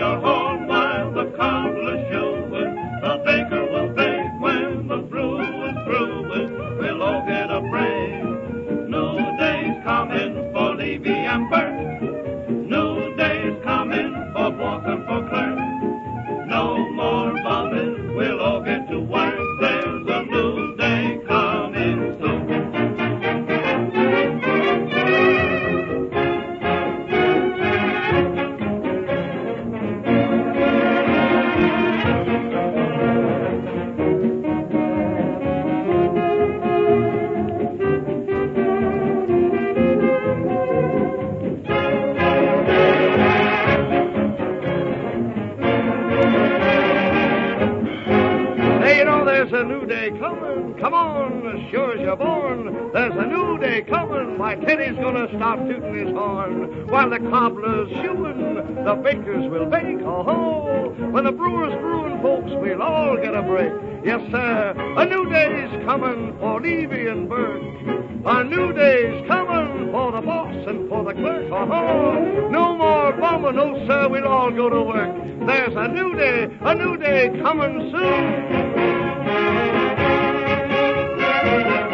your horn while the cobbler's shoeing. The baker will bake when the brew is brewing. We'll all get a break. New day's coming for Levy and Bert. New day's coming for Block and for Clerk. No more bumming, we'll all get to work. There's a new day coming soon. There's a new day coming, come on, as sure as you're born. There's a new day coming, my Teddy's gonna stop tooting his horn. While the cobbler's shoeing, the bakers will bake, oh-ho. When the brewer's brewing, folks, we'll all get a break. Yes, sir, a new day's coming for Levy and Burke. A new day's coming for the boss and for the clerk, oh-ho. No more bumming, no, sir, we'll all go to work. There's a new day coming soon.